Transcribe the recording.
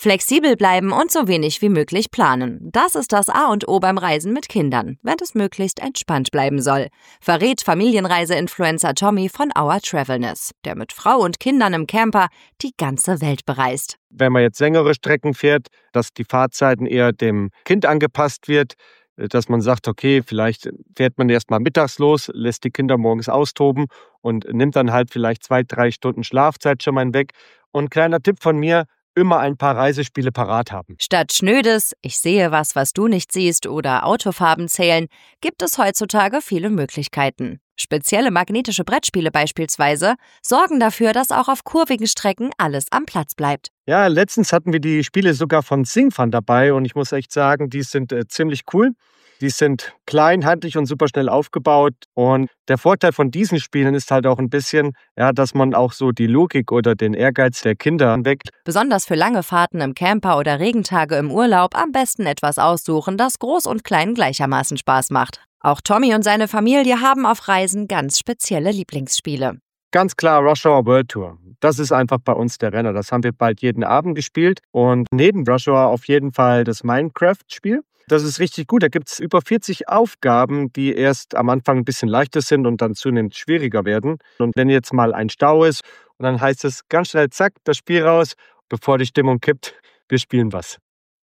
Flexibel bleiben und so wenig wie möglich planen. Das ist das A und O beim Reisen mit Kindern, wenn es möglichst entspannt bleiben soll, verrät Familienreise-Influencer Tommy von Our Travelness, der mit Frau und Kindern im Camper die ganze Welt bereist. Wenn man jetzt längere Strecken fährt, dass die Fahrzeiten eher dem Kind angepasst wird, dass man sagt, okay, vielleicht fährt man erst mal mittags los, lässt die Kinder morgens austoben und nimmt dann halt vielleicht 2-3 Stunden Schlafzeit schon mal weg. Und kleiner Tipp von mir, immer ein paar Reisespiele parat haben. Statt schnödes „Ich sehe was du nicht siehst“ oder Autofarben zählen, gibt es heutzutage viele Möglichkeiten. Spezielle magnetische Brettspiele beispielsweise sorgen dafür, dass auch auf kurvigen Strecken alles am Platz bleibt. Ja, letztens hatten wir die Spiele sogar von Singfun dabei und ich muss echt sagen, die sind ziemlich cool. Die sind klein, handlich und super schnell aufgebaut. Und der Vorteil von diesen Spielen ist halt auch ein bisschen, ja, dass man auch so die Logik oder den Ehrgeiz der Kinder weckt. Besonders für lange Fahrten im Camper oder Regentage im Urlaub am besten etwas aussuchen, das Groß und Klein gleichermaßen Spaß macht. Auch Tommy und seine Familie haben auf Reisen ganz spezielle Lieblingsspiele. Ganz klar Rush Hour World Tour. Das ist einfach bei uns der Renner. Das haben wir bald jeden Abend gespielt. Und neben Rush Hour auf jeden Fall das Minecraft-Spiel. Das ist richtig gut. Da gibt es über 40 Aufgaben, die erst am Anfang ein bisschen leichter sind und dann zunehmend schwieriger werden. Und wenn jetzt mal ein Stau ist, und dann heißt es ganz schnell, zack, das Spiel raus, bevor die Stimmung kippt, wir spielen was.